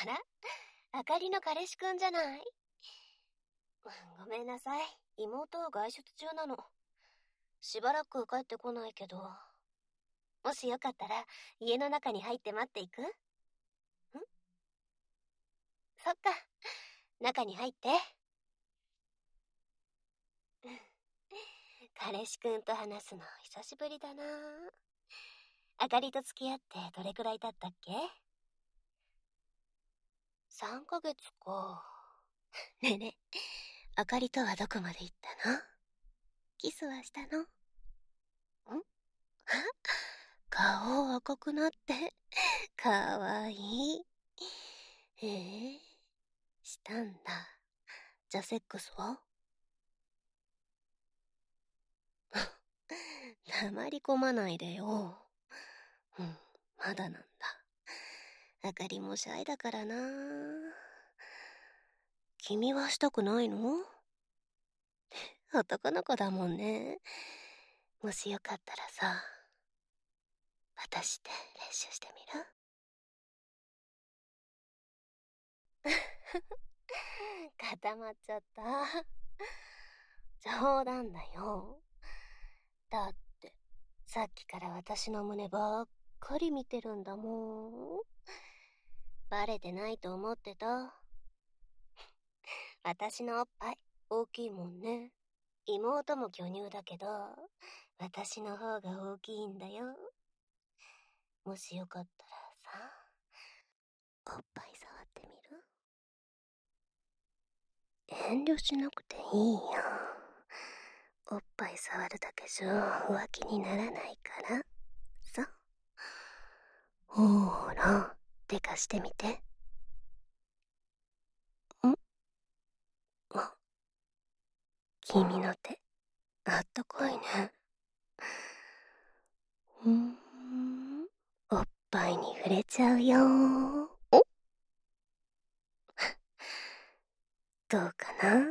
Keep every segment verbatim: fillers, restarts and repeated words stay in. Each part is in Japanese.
あら、あかりの彼氏くんじゃない？ごめんなさい。妹は外出中なの。しばらく帰ってこないけど。もしよかったら、家の中に入って待っていく？ん？そっか。中に入って。彼氏くんと話すの久しぶりだな。あかりと付き合ってどれくらい経ったっけ？さんかげつか。ねえねえ、あかりとはどこまで行ったの？キスはしたの？ん？あ、顔赤くなって、かわいい。へえ、したんだ。じゃあセックスは？黙り込まないでよ。うん、まだなんだ。あかりもシャイだからな。君はしたくないの？男の子だもんね。もしよかったらさ、私で練習してみる？固まっちゃった。冗談だよ。だって、さっきから私の胸ばっかり見てるんだもん。バレてないと思ってた？私のおっぱい大きいもんね。妹も巨乳だけど、私の方が大きいんだよ。もしよかったらさ、おっぱい触ってみる？遠慮しなくていいよ。おっぱい触るだけじゃ浮気にならないからさ。ほーら、手貸してみて。ん？あ、君の手あったかいね。うーん、おっぱいに触れちゃうよ。お？どうかな？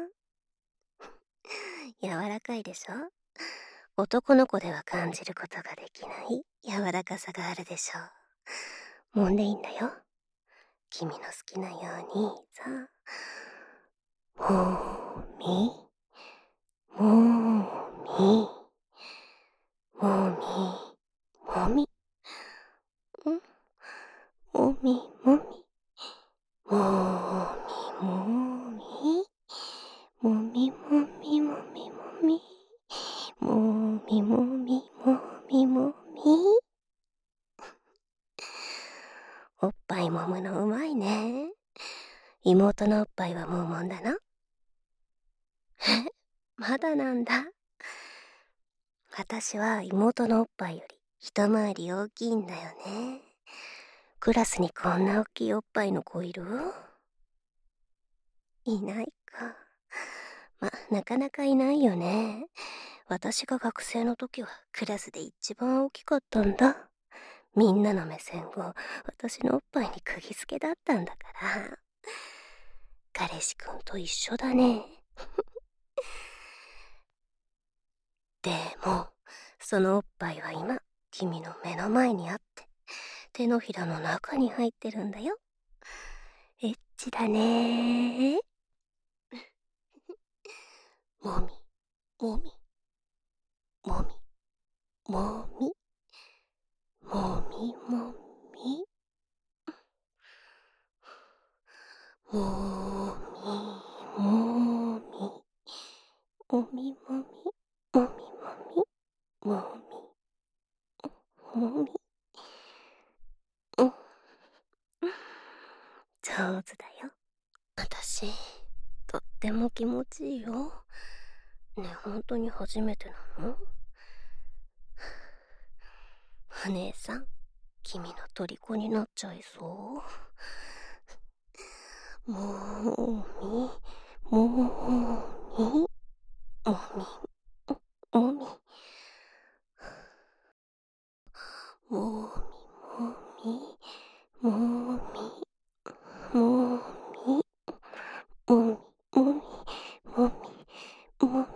柔らかいでしょ？男の子では感じることができない柔らかさがあるでしょ。揉んでいいんだよ。君の好きなようにさ。もみもみもみもみ、ん？もみもみもみもみもみもみもみもみもみもみもみもみ。おっぱい揉むのうまいね。妹のおっぱいはもう揉んだの？え、まだなんだ。私は妹のおっぱいより一回り大きいんだよね。クラスにこんな大きいおっぱいの子いる？いないか。ま、なかなかいないよね。私が学生の時はクラスで一番大きかったんだ。みんなの目線を私のおっぱいに釘付けだったんだから。彼氏くんと一緒だね。でも、そのおっぱいは今、君の目の前にあって、手のひらの中に入ってるんだよ。エッチだねー。もみ、もみ、もみ、もみ、もみもみ、もみ、もみ、もみもみ、もみもみ、もみ、もみ、うん、上手だよ。私、とっても気持ちいいよ。ねえ、本当に初めてなの？お姉さん、君の虜になっちゃいそう。もみ、もみ、もみ、もみ、もみ、もみ、もみ、もみ、もみ、もみ、もみ、もみ。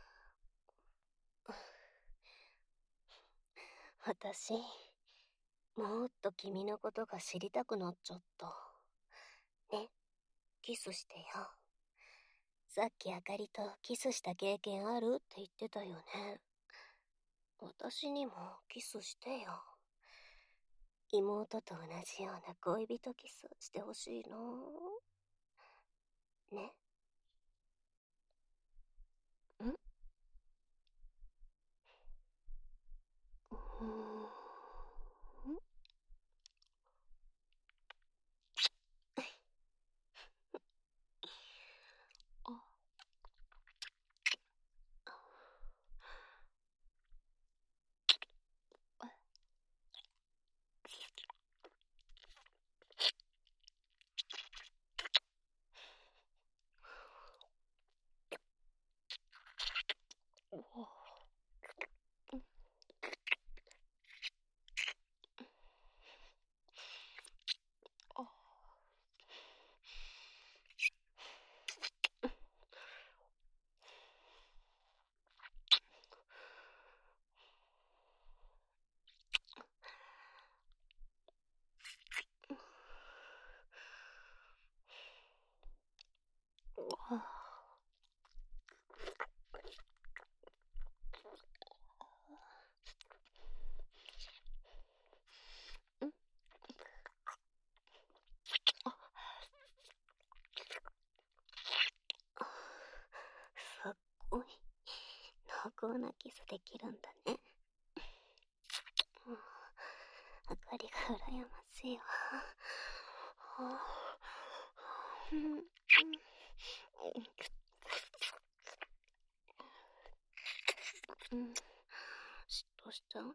私、 もっと君のことが知りたくなっちゃった。ね、キスしてよ。さっきあかりとキスした経験あるって言ってたよね。私にもキスしてよ。妹と同じような恋人キスしてほしいの。ね。ん？うーん。すっごい濃厚なキスできるんだね。あかりが羨ましいわ。うん、嫉妬しちゃうな。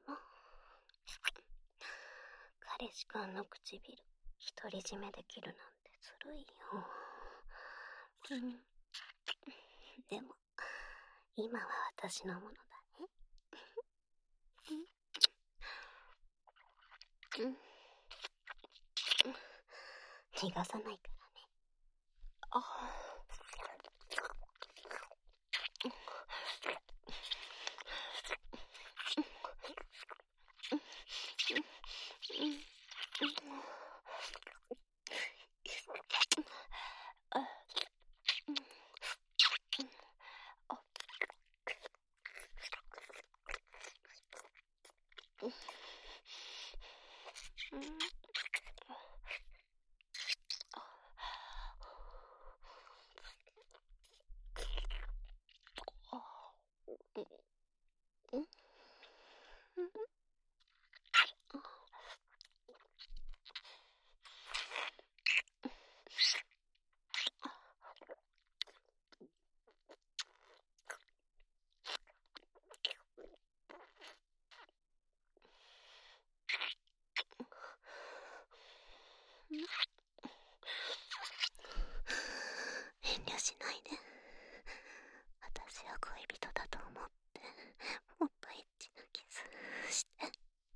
彼氏くんの唇独り占めできるなんてずるいよ。うん、でも今は私のものだね。うん、逃がさないからね。あ遠慮しないで。私は恋人だと思ってもっとエッチなキスして。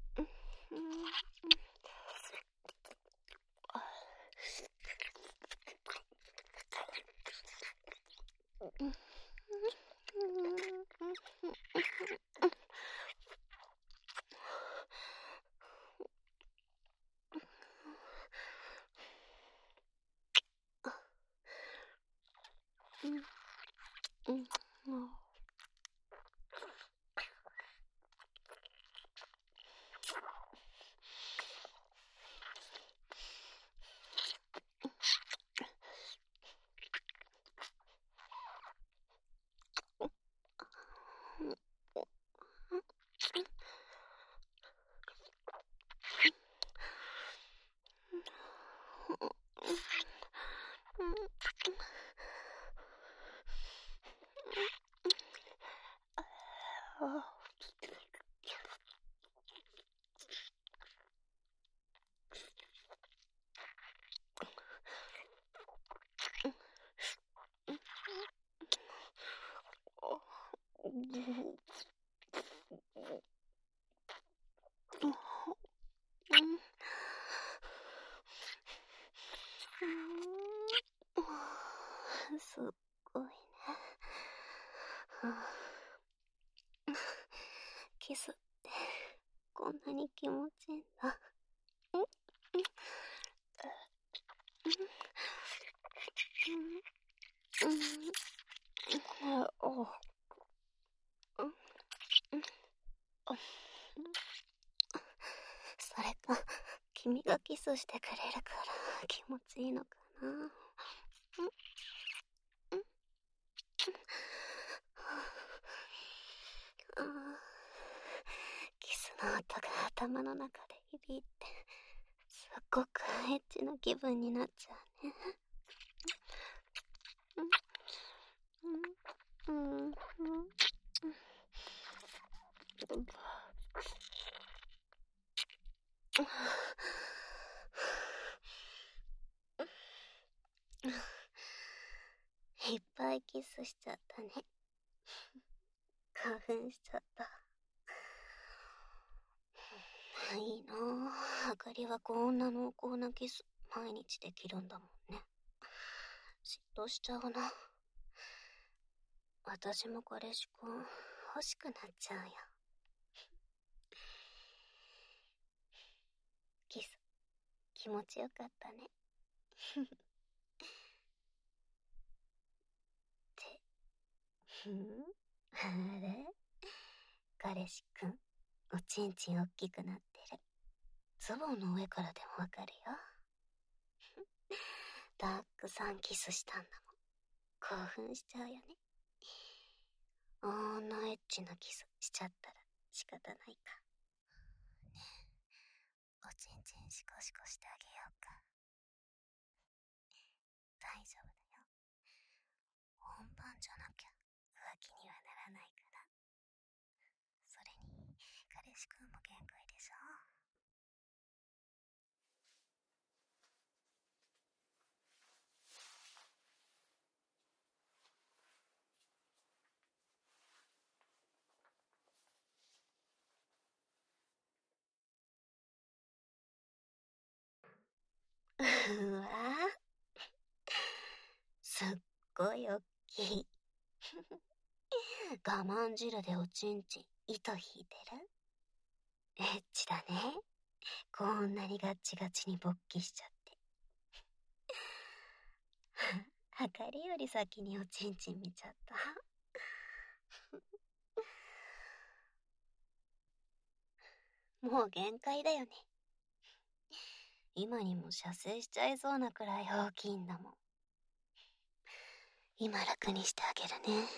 うん、すっごいね。キスってこんなに気持ちいいんだ。 おそれか、君がキスしてくれるから気持ちいいのかな。キスの音が頭の中で響いて、すっごくエッチな気分になっちゃうね。うんうんいっぱいキスしちゃったね。興奮しちゃった。いいなぁ。あかりはこんな濃厚なキス毎日できるんだもんね。嫉妬しちゃうな。私も彼氏くん欲しくなっちゃうよ。キス気持ちよかったね。ってふんあれ彼氏くんおちんちんおっきくなってる。ズボンの上からでもわかるよ。たくさんキスしたんだもん。興奮しちゃうよね。あんなエッチなキスしちゃったら仕方ないか。ねえ、おちんちんシコシコしてあげようか。大丈夫だよ。本番じゃなきゃ浮気にはならないから。それに彼氏くんも限界でしょ。うわすっごいおっきい。我慢汁でおちんちん糸引いてる。エッチだね。こんなにガッチガチに勃起しちゃって。あかりより先におちんちん見ちゃった。もう限界だよね。今にも射精しちゃいそうなくらい大きいんだもん。今楽にしてあげるね。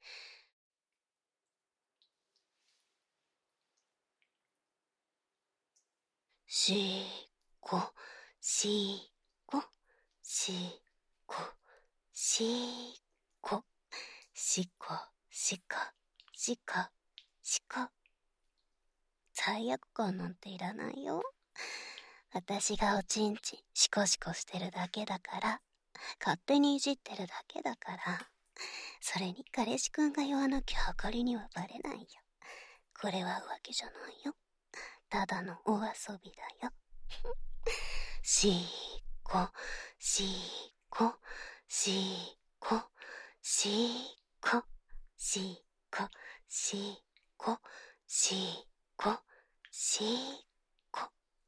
しこしこしこしこしこしこしこしこ。罪悪感なんていらないよ。私がおちんちんシコシコしてるだけだから、勝手にいじってるだけだから、それに彼氏くんが言わなきゃあかりにはバレないよ。これは浮気じゃないよ。ただのお遊びだよ。しこしこしこしこしこしこしこしこ。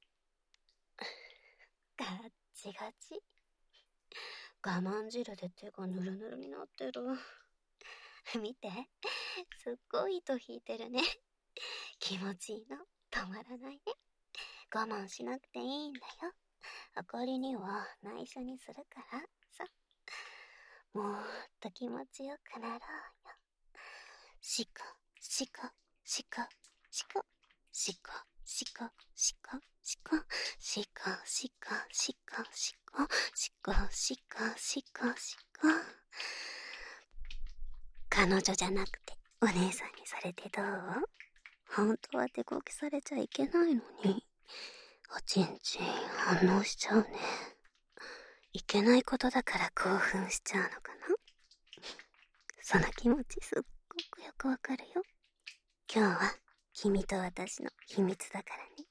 ガッチガチ。我慢汁で手がヌルヌルになってる。見て、すっごい糸引いてるね。気持ちいいの止まらないね。我慢しなくていいんだよ。あかりには内緒にするからさ。もっと気持ちよくなろうよ。しこしこしこしこしこしこしこしこしこしこしこしこしこしこしこしこ。彼女じゃなくてお姉さんにされてどう？本当は手こきされちゃいけないのにおちんちん反応しちゃうね。いけないことだから興奮しちゃうのかな。その気持ちすっごくよくわかるよ。今日は君と私の秘密だからね。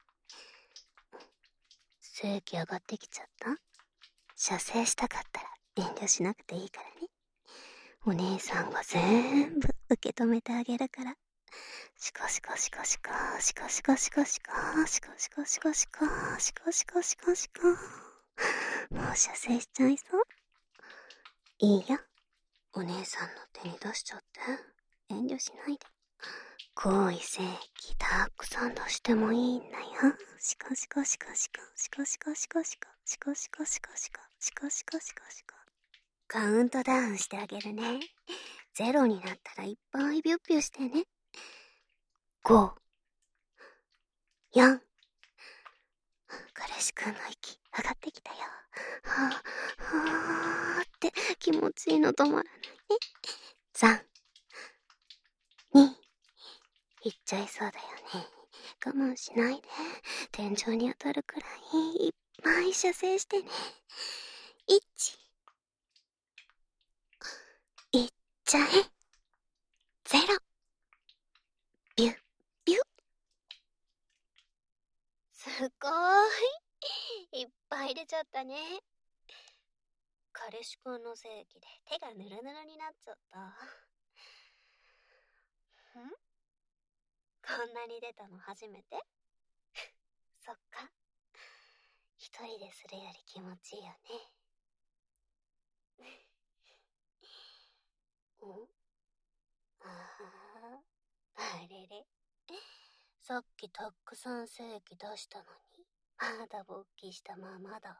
性気上がってきちゃった？射精したかったら遠慮しなくていいからね。お姉さんが全部受け止めてあげるから。シコシコシコシコシコシコシコシコシコシコシコシコシコシコシコシコ。もう射精しちゃいそう。いいよ。 お姉さんの手に出しちゃって。遠慮しないで。好意正義たくさん出してもいいんだよ。シカシカシカシカシカシカシカシカシカシカシカシカシカシカシカシカ。カウントダウンしてあげるね。ゼロになったらいっぱいビュッビュしてね。ご、よん。彼氏くんの息上がってきたよ。はぁ、はぁって気持ちいいの止まらないね。さん、に、いっちゃいそうだよね。我慢しないで。天井に当たるくらいいっぱい射精してね。いち、いっちゃえ。ゼロ、ビュッビュッ。すごーい。いっぱい入れちゃったね。彼氏くんの正義で手がヌルヌルになっちゃった。ん？こんなに出たの初めて？そっか。一人でするより気持ちいいよね。ん？ああ、あれれ。さっきたくさん正義出したのに、まだ勃起したままだ。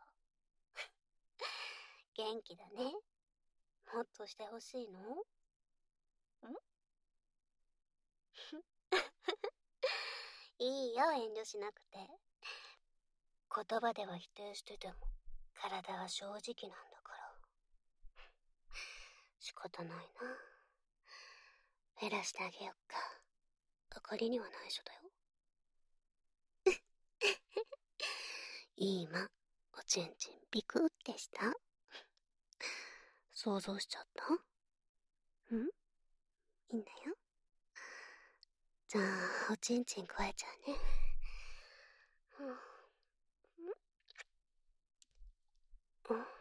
元気だね。もっとしてほしいの？ん？いいよ、遠慮しなくて。言葉では否定してても、体は正直なんだから。仕方ないな。減らしてあげよっか。あかりには内緒だよ。今、おちんちんビクってした？想像しちゃった？ん？いいんだよ。じゃあ、おちんちん加えちゃうね。うん。うん。うん。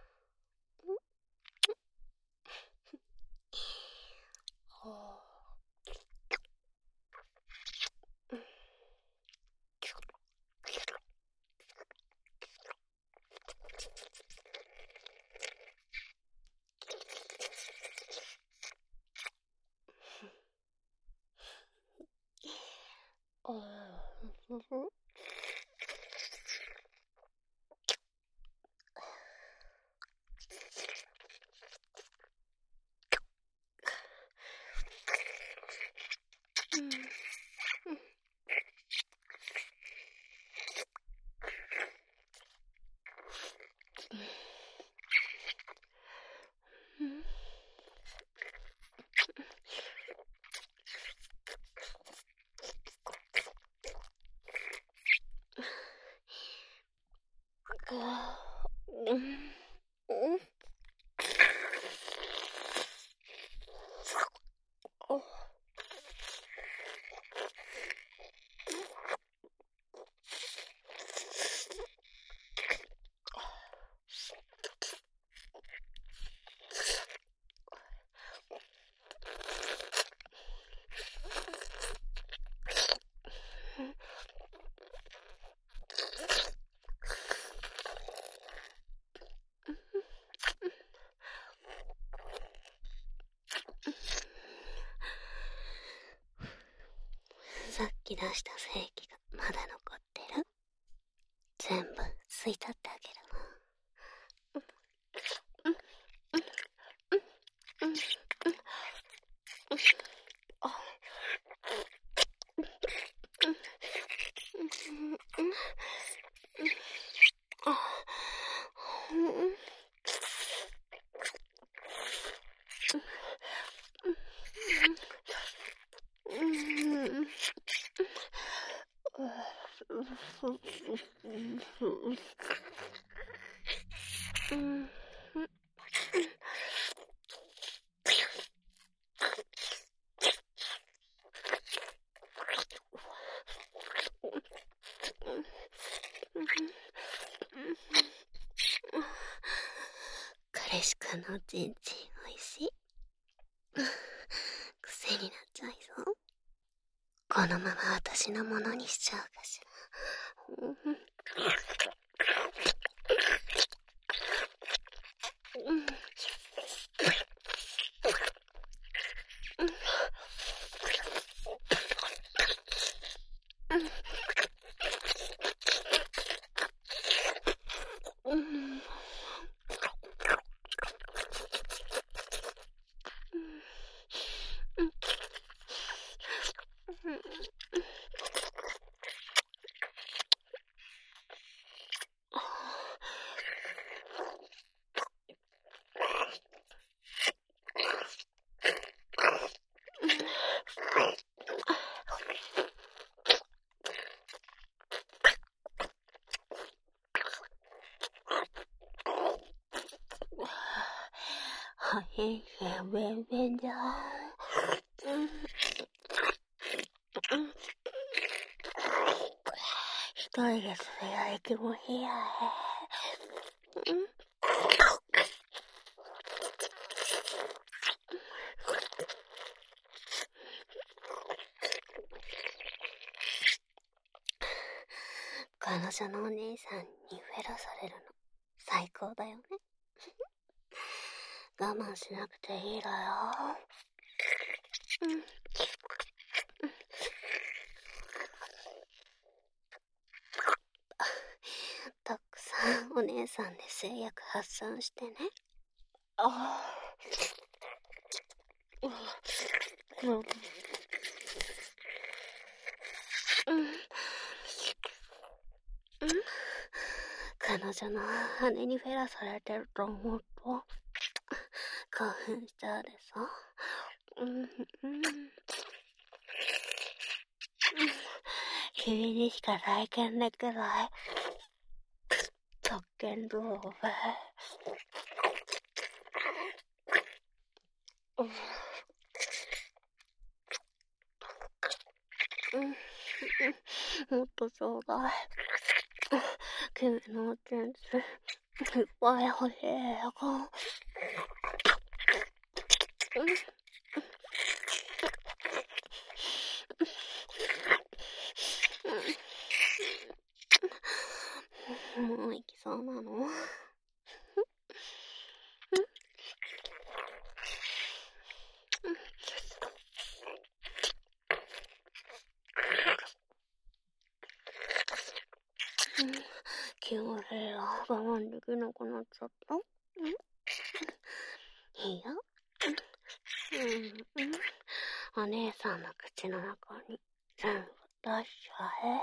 さっき出した精液がまだ残ってる？全部吸い取ってあげるわ。彼氏くんのちんちんおいしい。癖になっちゃいそう。このまま私のものにしちゃうかしら。 全然便便だ。うん一人でつぶやいてもいいや。うん彼女のお姉さんにフェラされるの最高だよね。我慢しなくていいだよ。うん。たくさんお姉さんで制約発散してね。ああ。うん。うん。うん。彼女の姉にフェラされてると思うと興奮しちゃうでしょ。うん。うん。君にしか体験できない特権動画。うん。うん。もっとちょうだい。君の点数いっぱい欲しいよ。もう行きそうなの？気持ちいいよ。我慢できなくなっちゃった？いいよ。うんうん。お姉さんの口の中に全部出しちゃえ。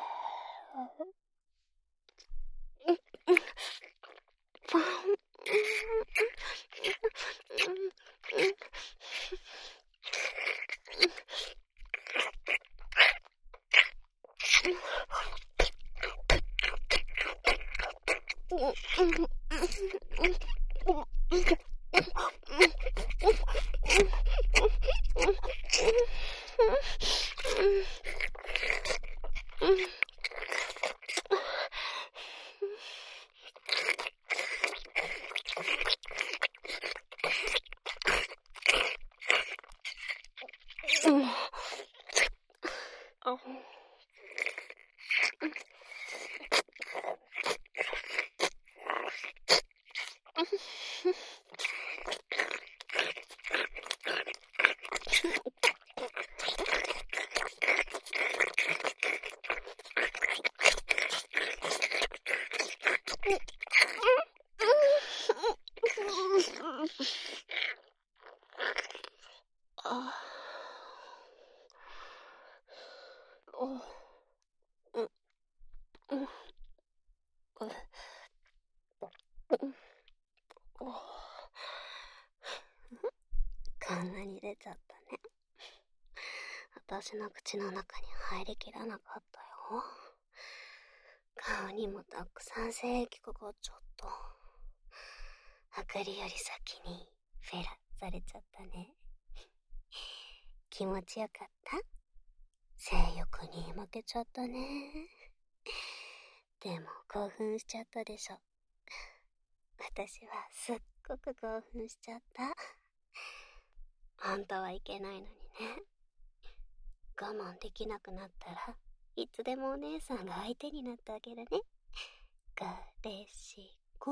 こんなに出ちゃったね。私の口の中に入りきらなかったよ。顔にもたくさん精液かかっちゃった。あかりより先にフェラされちゃったね。気持ちよかった？性欲に負けちゃったね。でも興奮しちゃったでしょ。私はすっごく興奮しちゃった。あんたはいけないのにね。我慢できなくなったらいつでもお姉さんが相手になってあげるね。彼氏くん。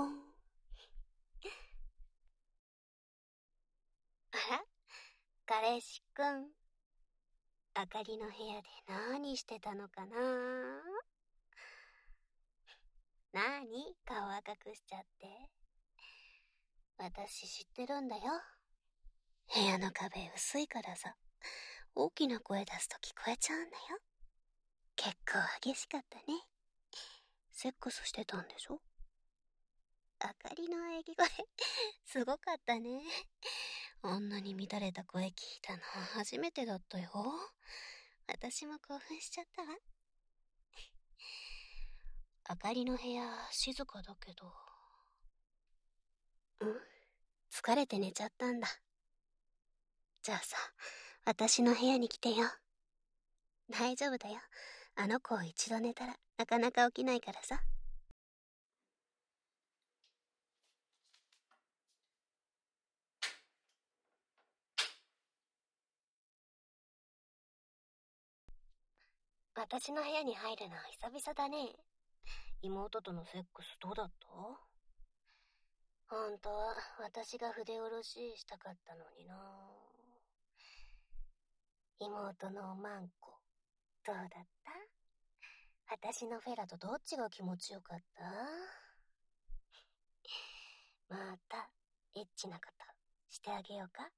あら、彼氏くん。あかりの部屋で何してたのかな？なに顔赤くしちゃって。私知ってるんだよ。部屋の壁薄いからさ、大きな声出すと聞こえちゃうんだよ。結構激しかったね。セックスしてたんでしょ？あかりの喘ぎ声すごかったね。あんなに乱れた声聞いたの初めてだったよ。私も興奮しちゃったわ。あかりの部屋静かだけど。うん？疲れて寝ちゃったんだ。 じゃあさ、私の部屋に来てよ。大丈夫だよ。あの子を一度寝たらなかなか起きないからさ。私の部屋に入るのは久々だね。妹とのセックスどうだった？本当は私が筆下ろししたかったのにな。妹のおまんこ、どうだった？私のフェラとどっちが気持ちよかった？またエッチなことしてあげようか？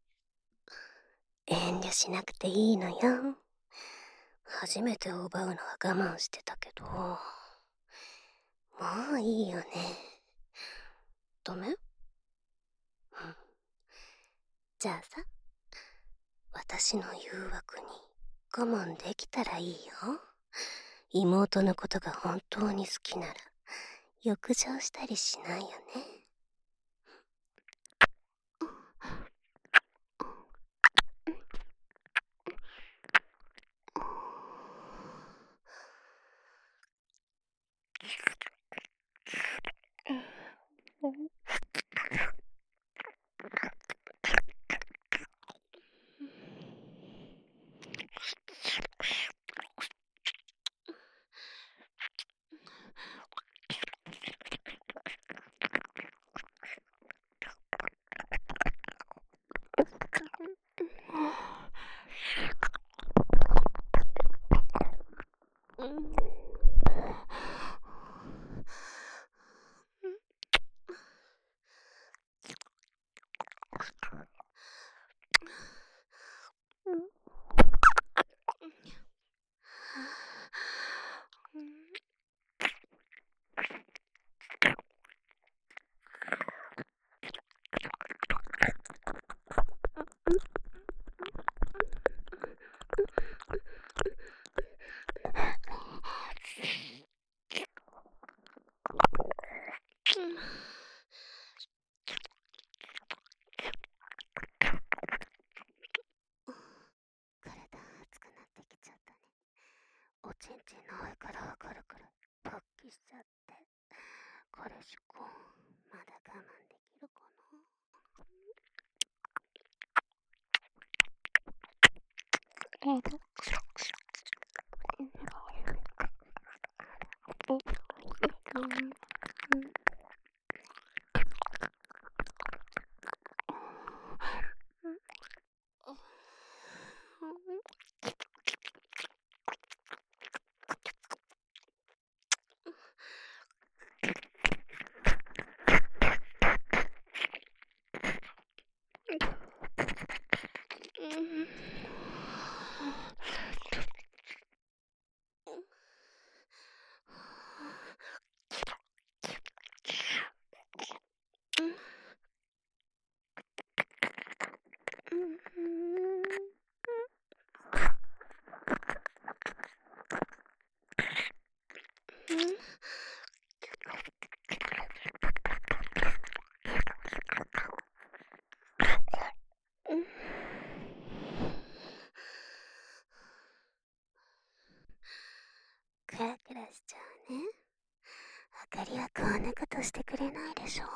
遠慮しなくていいのよ。初めてを奪うのは我慢してたけど、もういいよね。ダメ？うん。じゃあさ、私の誘惑に我慢できたらいいよ。妹のことが本当に好きなら欲情したりしないよね。体熱くなってきちゃったね。おちんちんの上からわかるくらいパッキしちゃって、彼氏くんまだ我慢できるかな？クラクラしちゃうね。あかりはこんなことしてくれないでしょ。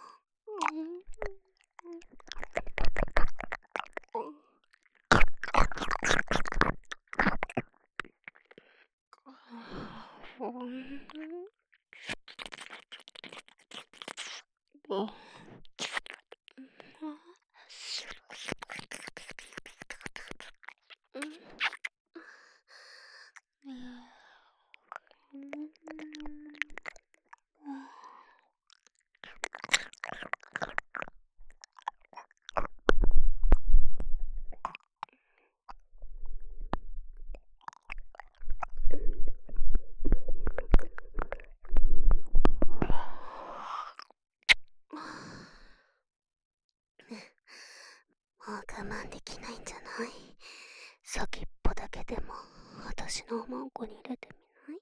もう我慢できないんじゃない？先っぽだけでも私のおまんこに入れてみない？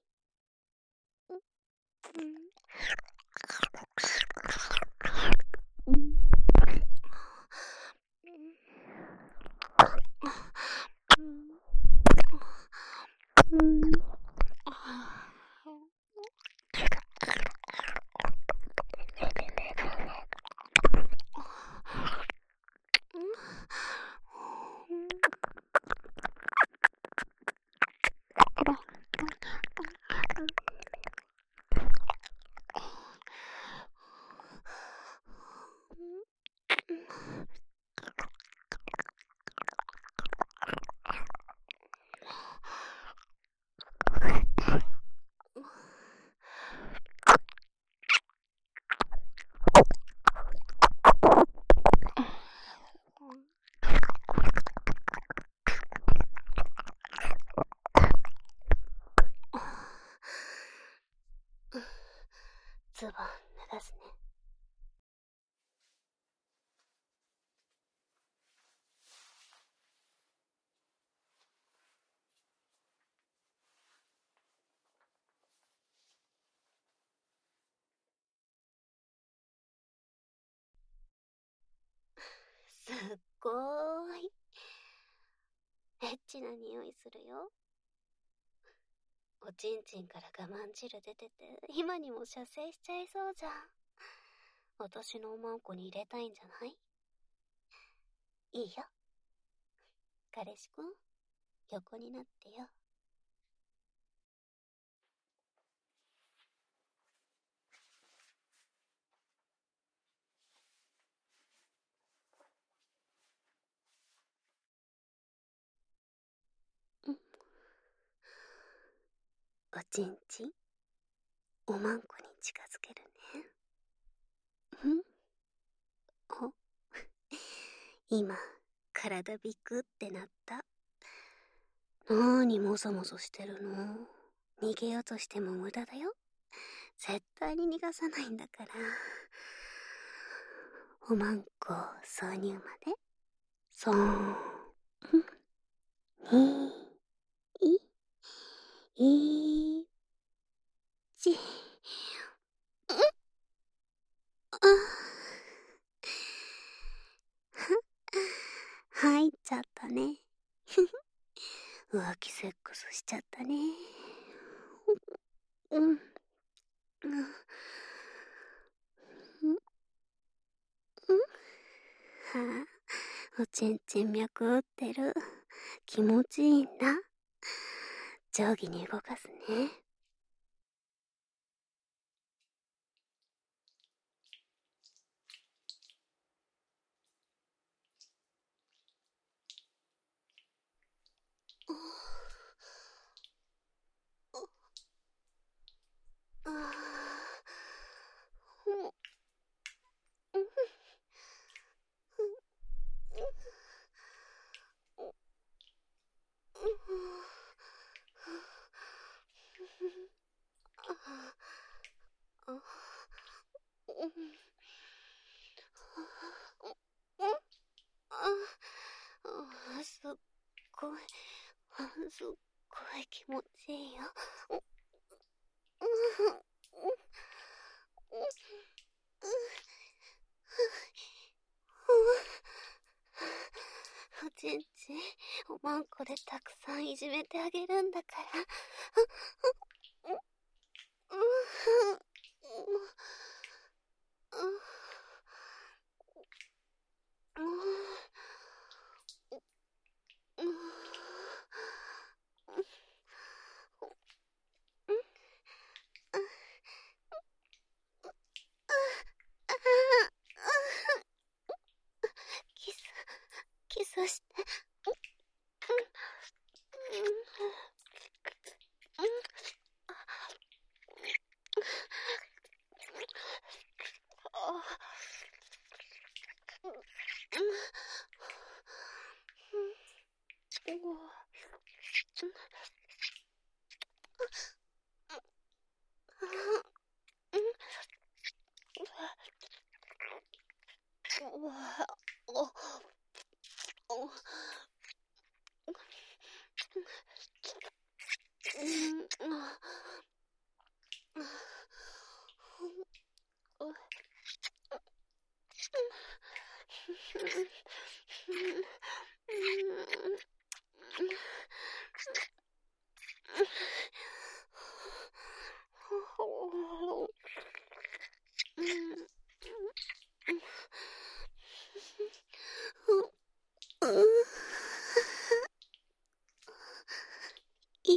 すっごーい。エッチな匂いするよ。おちんちんから我慢汁出てて、今にも射精しちゃいそうじゃん。私のおまんこに入れたいんじゃない？いいよ。彼氏くん、横になってよ。おちんちん、おまんこに近づけるね。ん？お今、体ビクってなった。なーにもそもそしてるの？逃げようとしても無駄だよ。絶対に逃がさないんだから。おまんこ挿入まで。そーん。に、い、い、ち、ん？あ、入っちゃったね。浮気セックスしちゃったね。うん。うん。はあ、おちんちん脈打ってる。気持ちいいんだ。定規に動かすね。ああ。すっごい、すっごい気持ちいいよ。おちんちん、おまんこでたくさんいじめてあげるんだから。キス、キスして。いい。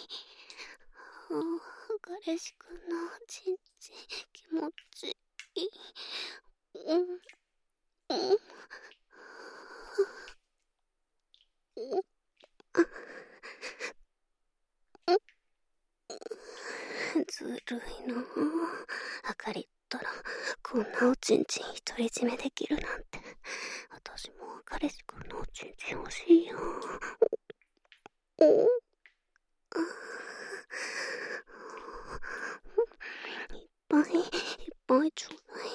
彼氏くんのおちんちん気持ちいい。うん。うん。ずるいなぁ。あかりったらこんなおちんちん独り占めできるなんて。私も彼氏くんのおちんちん欲しいよ。いっぱいいっぱいちょうだい。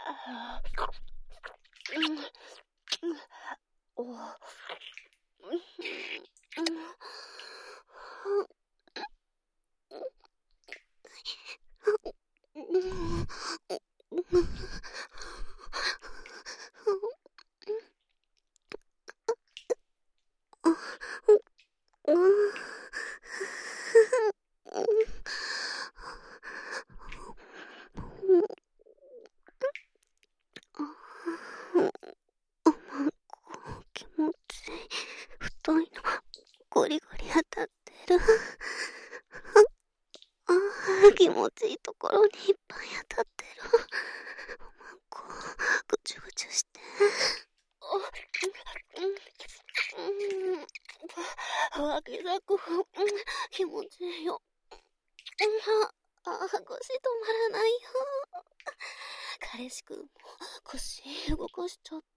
気持ちいい。太いのゴリゴリ当たってる。ああ、気持ちいいところにいっぱい当たってる。こうぐちゅぐちゅして。脇坂、気持ちいいよ。ああ、腰止まらないよ。彼氏くんも腰動かしちゃって。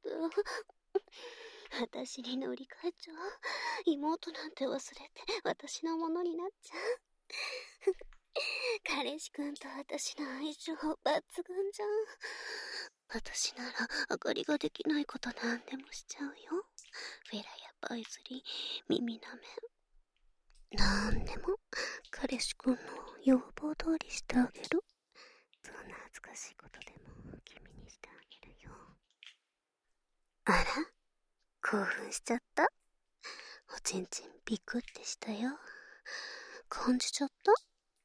私に乗り換えちゃう。妹なんて忘れて私のものになっちゃう。彼氏くんと私の相性抜群じゃん。私なら明かりができないことなんでもしちゃうよ。フェラやパイズリー、耳なめなんでも彼氏くんの要望通りしてあげる。そんな恥ずかしいことでも君にしてあげるよ。あら、興奮しちゃった？おちんちんビクってしたよ。感じちゃった？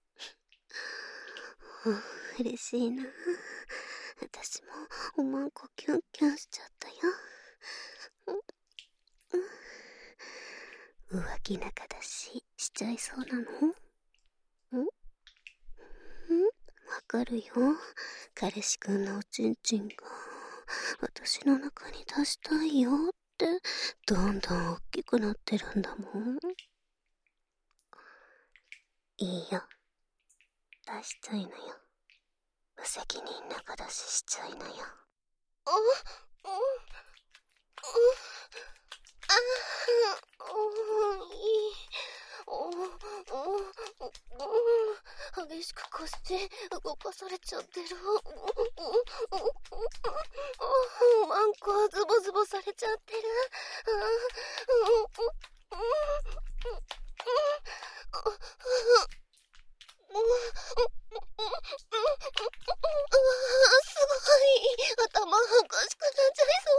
嬉しいな。私もおまんこキュンキュンしちゃったよ。浮気仲だししちゃいそうなの？ん？ん？わかるよ。彼氏くんのおちんちんが私の中に出したいよってどんどん大きくなってるんだもん。いいよ、出しちゃいなよ。無責任仲出ししちゃいなよ。あ、うん、うん、ああ、うん、いい。お、うん、激しく腰動かされちゃってる。マンコはズボズボされちゃってる。すごい。頭がおかしくなっちゃいそう。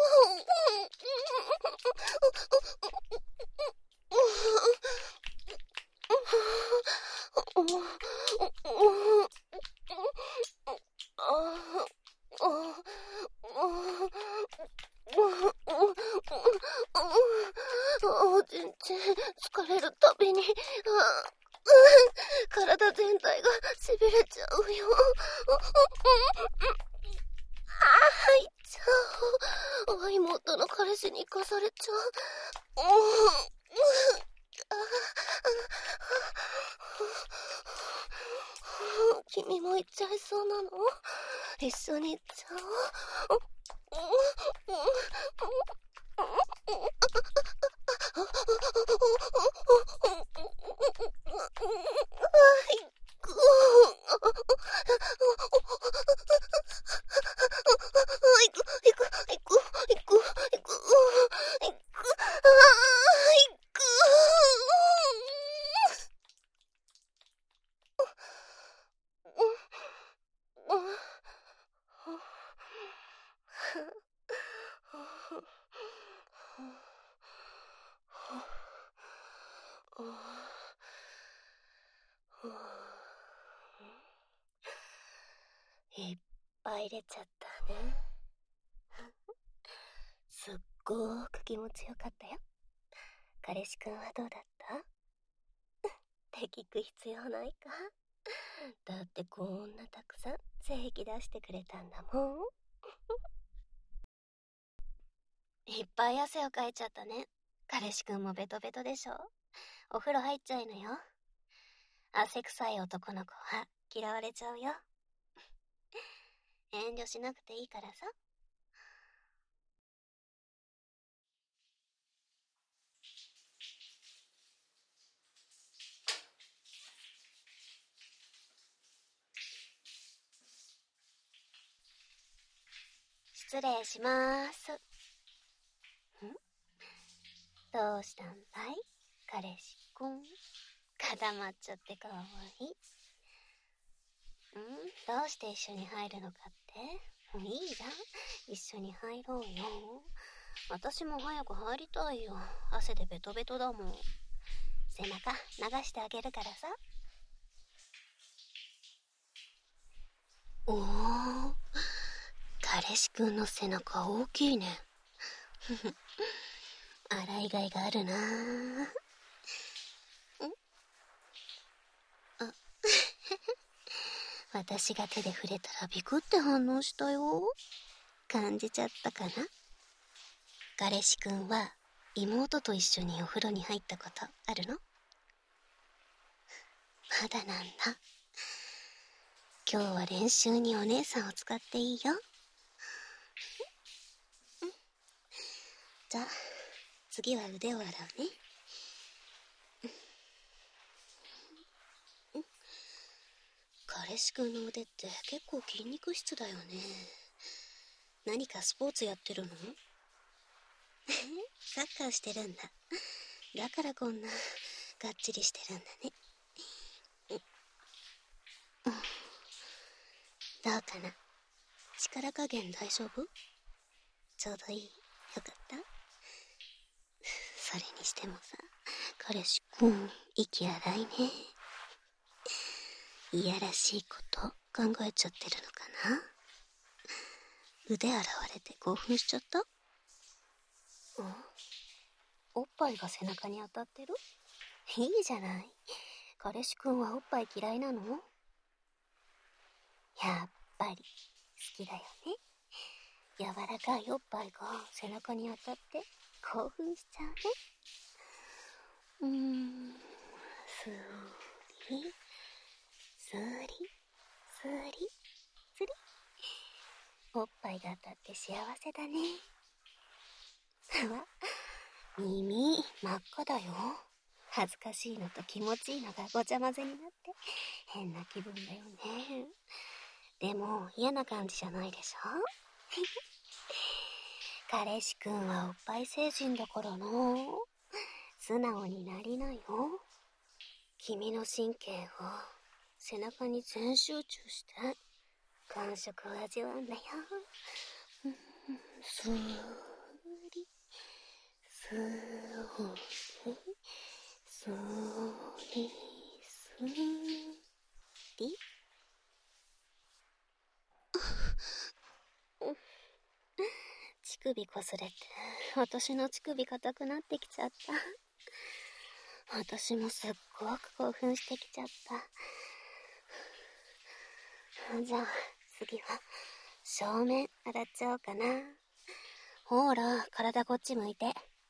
おちんちん疲れるたびに体全体がしびれちゃうよ。ああ、いっちゃう。妹の彼氏に行かされちゃう。君も行っちゃいそうなの？一緒に行っちゃおう。いっぱい出ちゃったね。すっごーく気持ちよかったよ。彼氏くんはどうだった？って聞く必要ないか。だってこんなたくさん性癖出してくれたんだもん。いっぱい汗をかいちゃったね。彼氏くんもベトベトでしょ。お風呂入っちゃいなよ。汗臭い男の子は嫌われちゃうよ。遠慮しなくていいからさ。 失礼しまーす。ん？どうしたんだい彼氏くん。固まっちゃってかわいい。ん？どうして一緒に入るのかって？いいじゃん、一緒に入ろうよ。私も早く入りたいよ。汗でベトベトだもん。背中流してあげるからさ。おー、彼氏くんの背中大きいね。洗いがいがあるなぁ。ん？あ私が手で触れたらビクって反応したよ。感じちゃったかな？彼氏くんは妹と一緒にお風呂に入ったことあるの？まだなんだ。今日は練習にお姉さんを使っていいよ。じゃあ次は腕を洗うね。彼氏くんの腕って結構筋肉質だよね。何かスポーツやってるの？サッカーしてるんだ。だからこんながっちりしてるんだね。どうかな？力加減大丈夫？ちょうどいい。よかった。それにしてもさ、彼氏くん息荒いね。いやらしいこと考えちゃってるのかな？腕洗われて興奮しちゃった？おっぱいが背中に当たってる？いいじゃない。彼氏くんはおっぱい嫌いなの？やっぱり好きだよね。柔らかいおっぱいが背中に当たって興奮しちゃうね。うーん、すーりすーりすーりすり。おっぱいが当たって幸せだね。わ、耳真っ赤だよ。恥ずかしいのと気持ちいいのがごちゃ混ぜになって変な気分だよね。でも嫌な感じじゃないでしょ？彼氏くんはおっぱい成人だからな。素直になりなよ。君の神経を背中に全集中して感触を味わうんだよ。すーりすーりすーりすーり。乳首こすれて私の乳首硬くなってきちゃった。私もすっごく興奮してきちゃった。じゃあ次は正面洗っちゃおうかな。ほら体こっち向いて。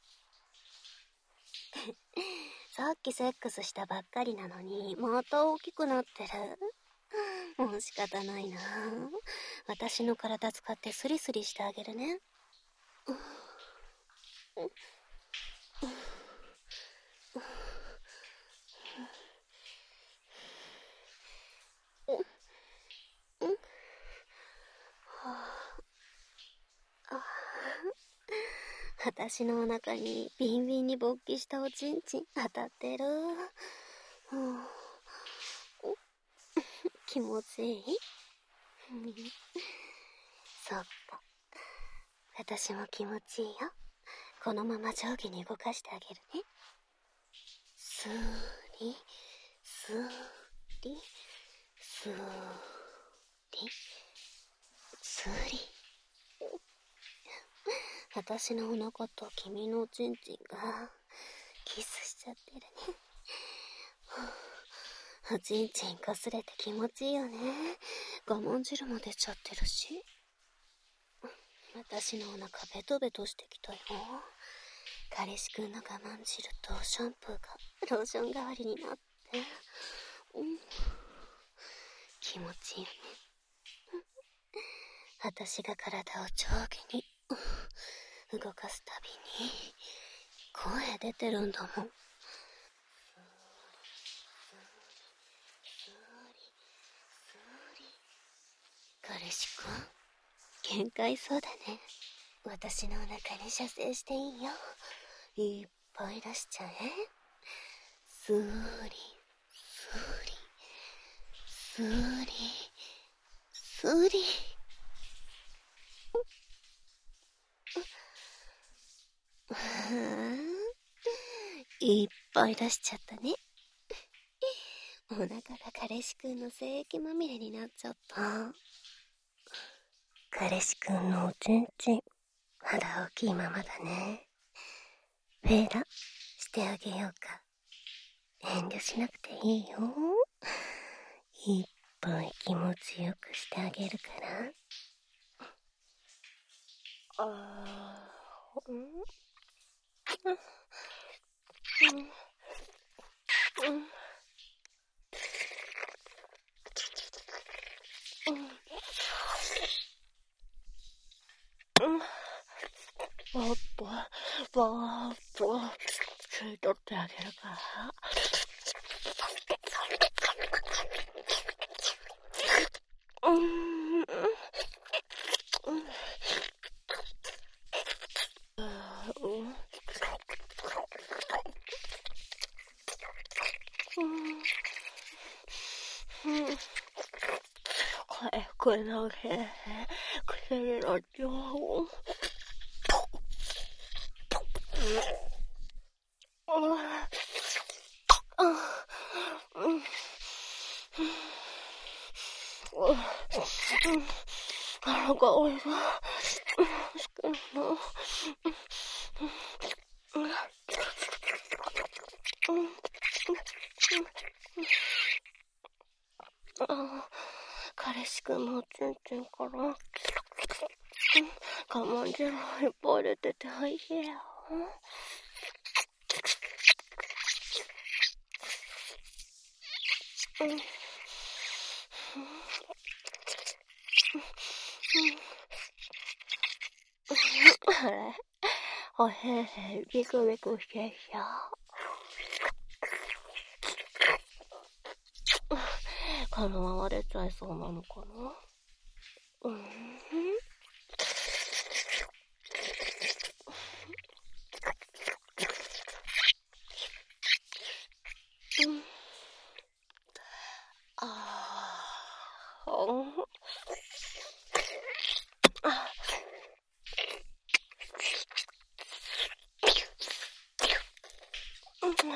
さっきセックスしたばっかりなのにまた大きくなってる。もう仕方ないな。私の体使ってスリスリしてあげるね。私のお腹にビンビンに勃起したおちんちん当たってる。気持ちいい？そっか。私も気持ちいいよ。このまま上下に動かしてあげるね。すーり、すーり、すーり、すーり。私のお腹と君のおちんちんがキスしちゃってるね。おちんちんこすれて気持ちいいよね。我慢汁も出ちゃってるし。私のお腹ベトベトしてきたよ。彼氏くんの我慢汁とシャンプーがローション代わりになって、うん、気持ちいいよね。私が体を上下に動かすたびに声出てるんだもん。彼氏くん、 限界そうだね。私のお腹に射精していいよ。いっぱい出しちゃえ。スーリスーリスーリスーリ。いっぱい出しちゃったね。お腹が彼氏くんの精液まみれになっちゃった。彼氏くんのおちんちん肌大きいままだね。フェーダしてあげようか。遠慮しなくていいよ。いっぱい気持ちよくしてあげるから。あー、うんうんうんうんもっと、もっと、吸い取ってあげるから。うんうんこれのけ、薬の情報。あの香りが好きなの。あ彼氏くんのおちんちんから我慢汁いっぱい出てておいしいよ。うんあれおへいへいビクビクしてきた。このまま出ちゃいそうなのかな。うんうんあーうんあうん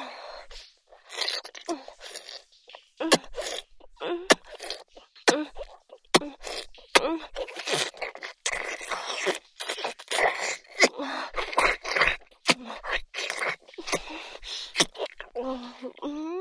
うん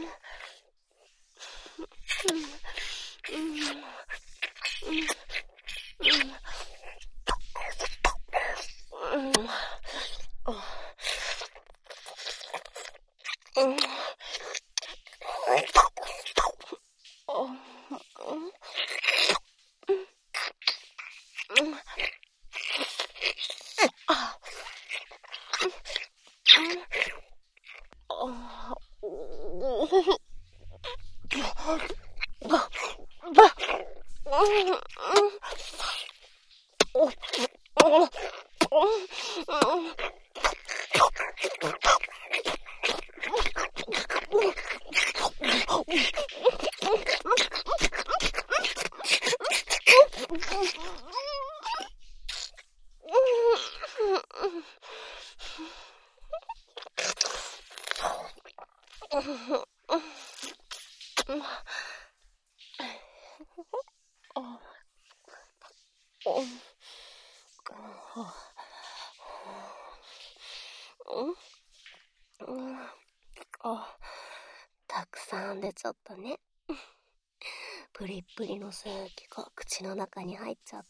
あ、たくさん出ちゃったね。プリップリの精液が口の中に入っちゃった。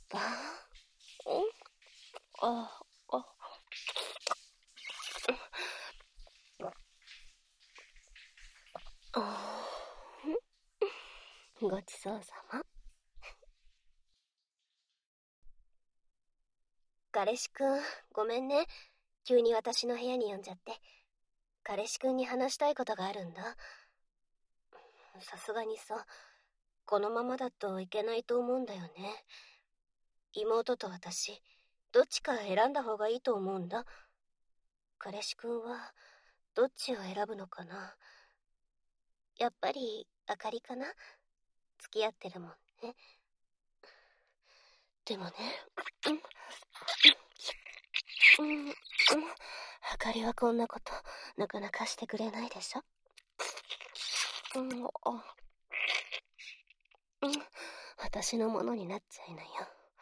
あああごちそうさま。彼氏くん、ごめんね。急に私の部屋に呼んじゃって。彼氏くんに話したいことがあるんだ。さすがにさ、このままだといけないと思うんだよね。 妹と私、どっちか選んだ方がいいと思うんだ。彼氏くんは、どっちを選ぶのかな。やっぱり、あかりかな。付き合ってるもんね。でもね、うん、うん、うん、あかりはこんなこと、なかなかしてくれないでしょ。うん、あ、うん、私のものになっちゃいなよ。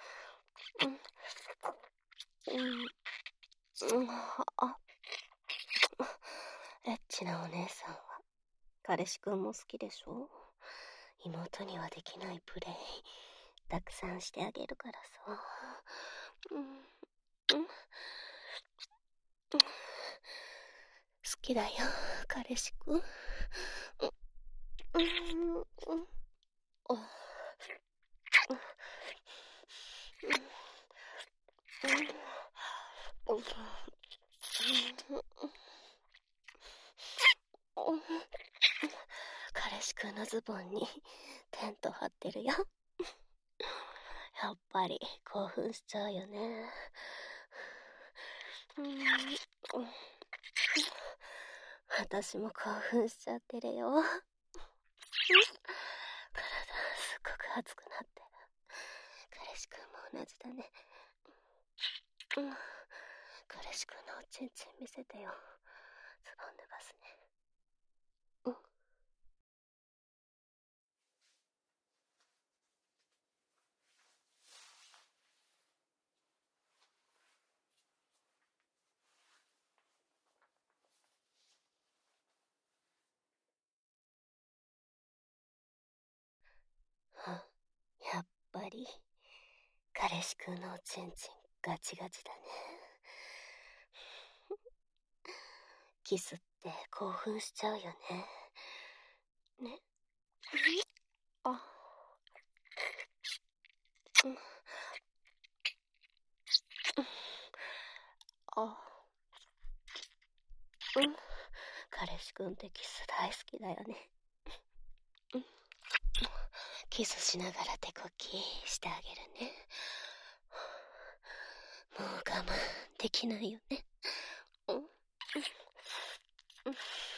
うん、うん、うん、あ、エッチなお姉さんは、彼氏くんも好きでしょ。妹にはできないプレイ、たくさんしてあげるからさ。うん、うん、好きだよ、彼氏くん。うん、うん、うん、あ、うん、彼氏くんのズボンにテント張ってるよ。やっぱり興奮しちゃうよね。うん、私も興奮しちゃってるよ。体すっごく熱くなってる。彼氏くんも同じだね。うん、彼氏くんのおちんちん見せてよ。ズボン脱がすね。うん。やっぱり彼氏くんのおちんちんガチガチだね。キスって興奮しちゃうよね。ね。あ、うん、あ、うん。彼氏くんってキス大好きだよね。うん、キスしながら手こきしてあげるね。もう我慢できないよね。うん、うん、うん、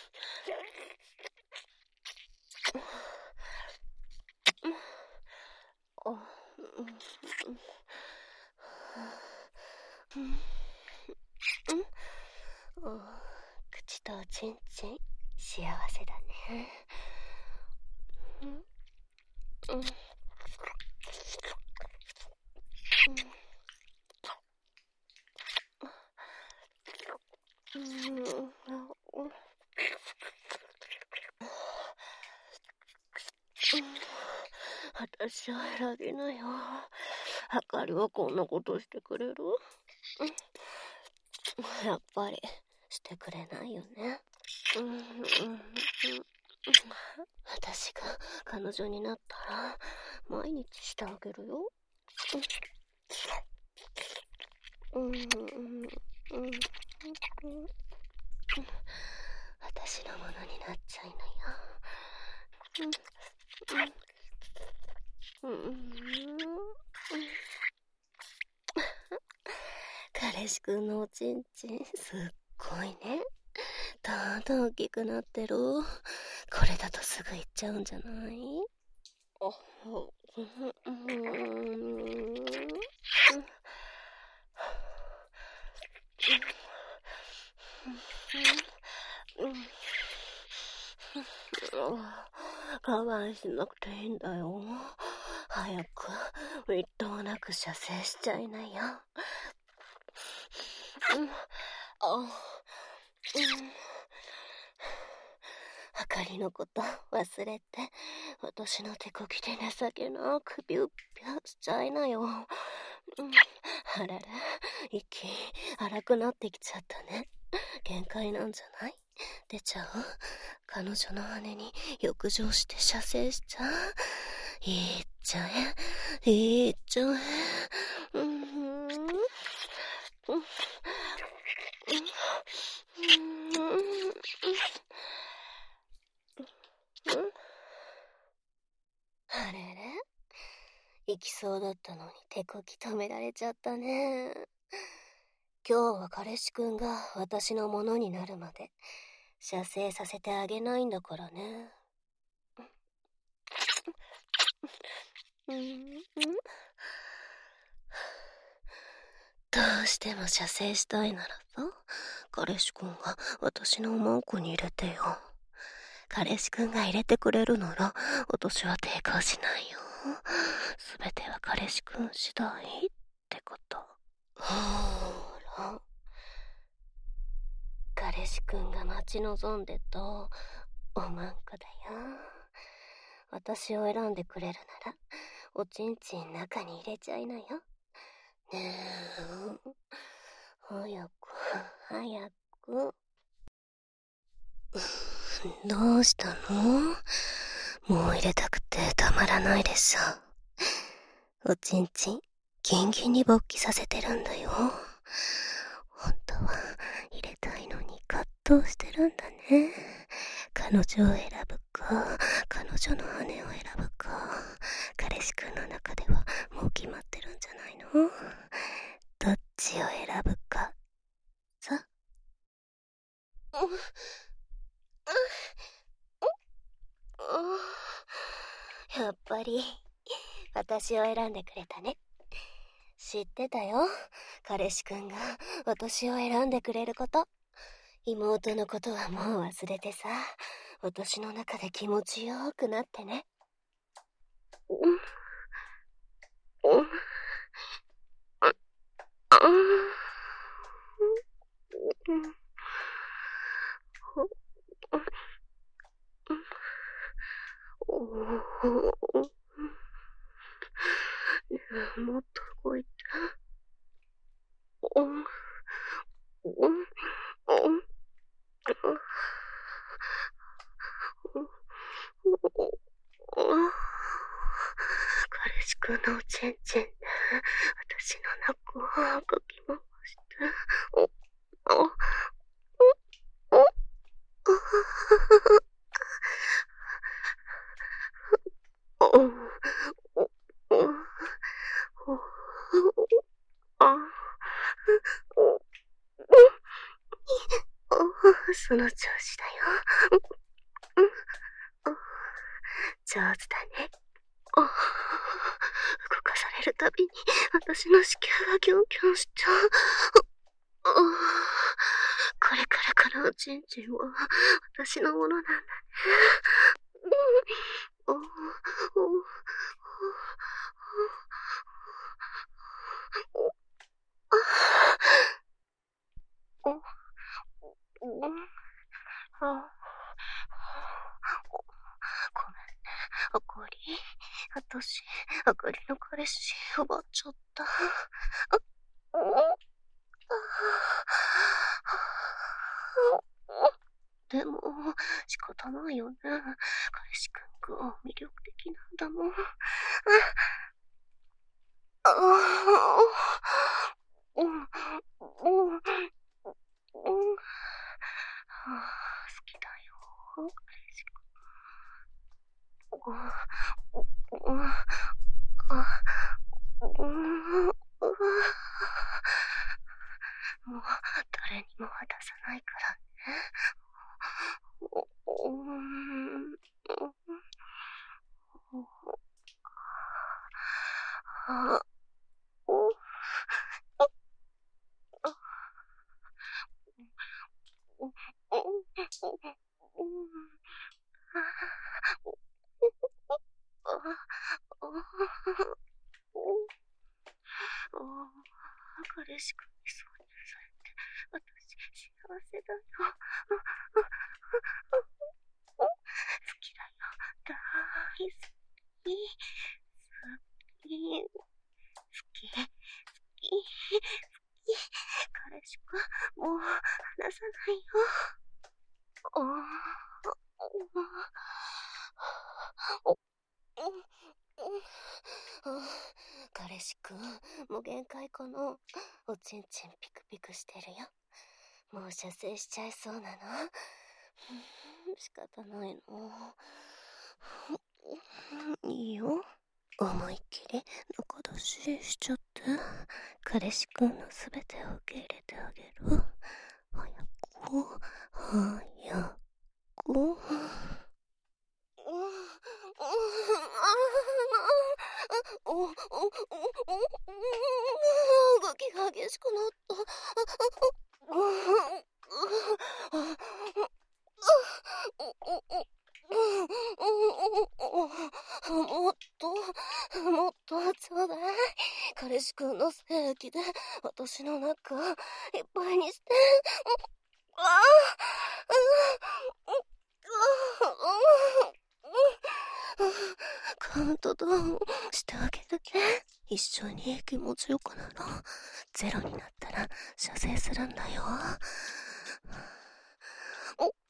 あ、うん、うん、うん、口とおちんちん幸せだね。うん、うん、うん、うん、私は選びなよ。あかりはこんなことしてくれる？やっぱりしてくれないよね。うん、うん、うん、私が彼女になったら毎日してあげるよ。うん、うん、うん、うん、私のものになっちゃいなよ。うん、うん、うん、彼氏くんのおちんちんすっごいね。どんどん大きくなってる。これだとすぐ行っちゃうんじゃない？あ、うん、うん、我慢しなくていいんだよ。早くみっともなく射精しちゃいなよ。うん、あ、うん、あかりのこと忘れて、私の手こきで情けなくビュッビュッしちゃいなよ。うん、あらら、息荒くなってきちゃったね。限界なんじゃない？出ちゃう？彼女の羽に浴場して射精しちゃう？いっちゃえ、いっちゃえ。うん、うん、うん、あれれ、行きそうだったのに手こき止められちゃったね。今日は彼氏くんが私のものになるまで射精させてあげないんだからね。うんうん、どうしても射精したいならさ、彼氏くんが私のマンコに入れてよ。彼氏くんが入れてくれるなら私は抵抗しないよ。すべては彼氏くん次第ってこと。ほーら、彼氏くんが待ち望んでたおまんこだよ。私を選んでくれるならおちんちん中に入れちゃいなよ。ねえ、早く早く。どうしたの？もう入れたくてたまらないでしょ。おちんちんギンギンに勃起させてるんだよ。本当は入れたいのに葛藤してるんだね。彼女を選ぶか彼女の羽を選ぶか、彼氏くんの中ではもう決まってるんじゃないの？どっちを選ぶかさ。うんやっぱり私を選んでくれたね。知ってたよ、彼氏くんが私を選んでくれること。妹のことはもう忘れてさ、私の中で気持ちよくなってね。うんうんもっと動いて。彼氏くんのおちんちんで私の中をかき回して。おおおおその調子だよ。上手だね。動かされるたびに私の子宮がキョンキョンしちゃう。これからからおちんちんは私のものなんだね。あかり、私、あかりの彼氏奪っちゃった。でも、仕方ないよね。彼氏くんが魅力的なんだもん。あうん、うん、うん、好きだよ、彼氏くん。もう誰にも渡さないからね。彼氏くんにそうにされて私幸せだよ。好きだよ、大好き、好き、好き、好き、好き。彼氏くんもう離さないよ。ああ、彼氏くんもう限界かな。おちんちんピクピクしてるよ。もう射精しちゃいそうなの。仕方ないの。いいよ。 思いっきり中出ししちゃって、彼氏くんのすべてを受け入れてあげる。早く、早く。お、お、お、お、動きが激しくなった。もっと、もっとちょうだい。彼氏くんの精液で私の中いっぱいにして。ああ、カウントダウンしてあげるね。一緒に気持ちよくなろう。ゼロになったら射精するんだよ。お、い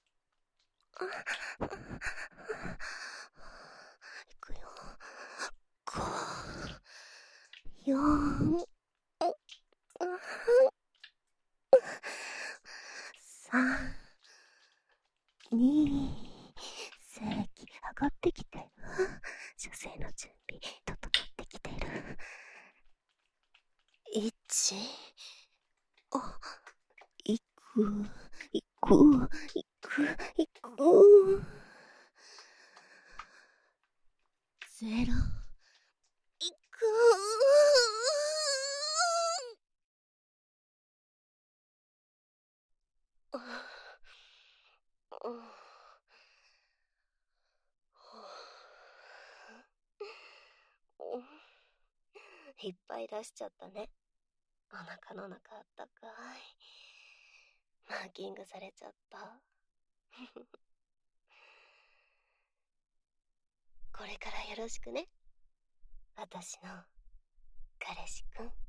くよ。ご、よん、さん、に、精液上がってきてる。射精の準備整ってきてる。いち、あ、いく、いく、いく、いく。ゼロ、いく。いっぱい出しちゃったね。お腹の中あったかい。マーキングされちゃった。これからよろしくね。私の彼氏くん。